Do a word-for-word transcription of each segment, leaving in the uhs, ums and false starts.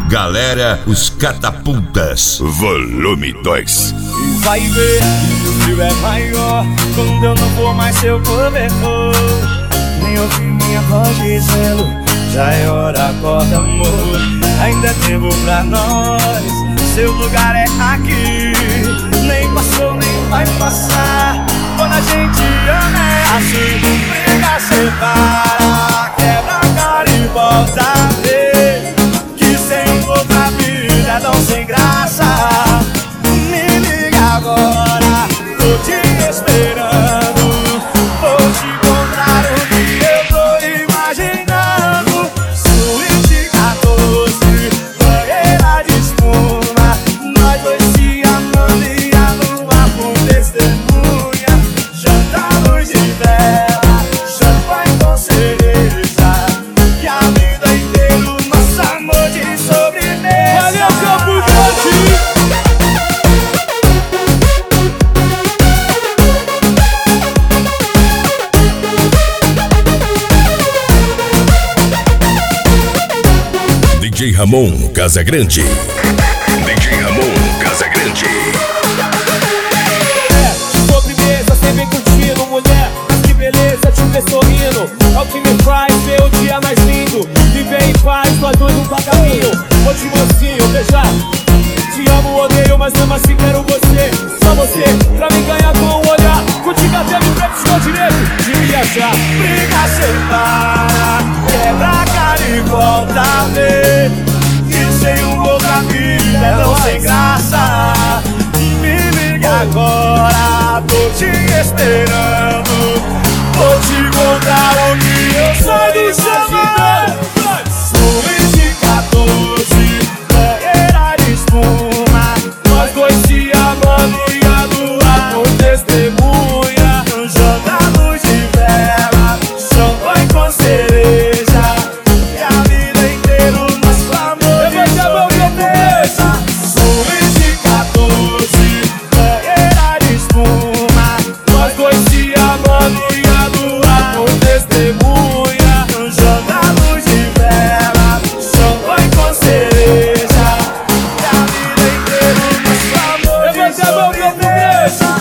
Galera, os Catapultas, volume dois. E vai ver que o frio é maior quando eu não vou mais seu cobertor. Nem ouvi minha voz dizendo, já é hora, acorda amor. Ainda é tempo pra nós, seu lugar é aqui. Nem passou, nem vai passar. Quando a gente ama é assim. Briga, separa, quebra a cara e volta a ver que sem outra vida é tão sem graça. Me liga agora, tô te esperando. Vou te encontrar onde eu tô imaginando. Suíte quatorze, banheira de espuma. Nós dois se amando e a lua por testemunha. Janta, luz de vela, champanhe com cereja. E a vida inteira o nosso amor de sobremesa. Valeu, Caputante! D J Ramon Casagrande. D J Ramon Casagrande. É, de sobremesa, cê vem curtindo, mulher. Mas que beleza te ver sorrindo. É o que me faz ver o dia mais lindo. Viver em paz, nós dois num caminho. Vou te mocinho, beijar. Te amo, odeio, mas mesmo assim quero você. Só você, pra me ganhar com o olhar. Contigo até me precisou direito de me achar. Briga, separa, quebra a cara e volta a ver que sem um outra vida é tão sem graça. Me liga agora, tô te esperando. Vou te encontrar onde eu sou do chamando. Suíte quatorze, banheira de espuma. Nós dois se amando e a lua por testemunha. Janta, luz de vela, champanhe com cereja. E a vida inteira o nosso amor de sobremesa. Suíte quatorze, banheira de espuma. Nós dois se amando e a lua por testemunha. Janta, luz de vela, champanhe com cereja. E a vida inteira o nosso amor de sobremesa.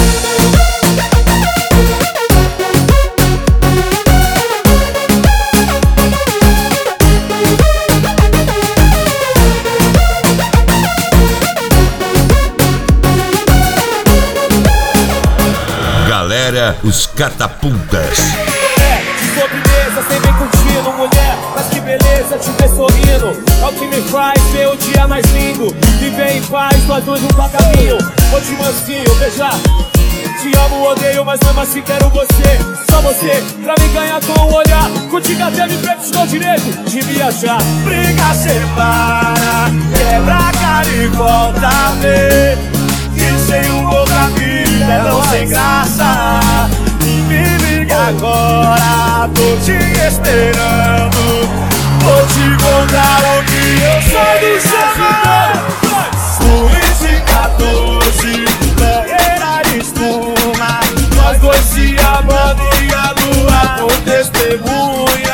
Galera, os Catapultas. É, de sobremesa, cê vem curtindo, mulher. Mas que beleza te ver sorrindo. É o que me faz ver o dia mais lindo. Viver em paz, nós dois num caminho. Vou te mansinho, beijar. Te amo, odeio, mas mesmo assim quero você. Só você, pra me ganhar com o olhar. Contigo até me precisou direito de me achar. Briga, separa, quebra a cara e volta a ver que sem um outra vida é tão sem graça. Me liga agora, tô te esperando. Vou te encontrar onde eu sou do chamando. Suíte quatorze, banheira de espuma. Nós dois se amando e a lua por testemunha.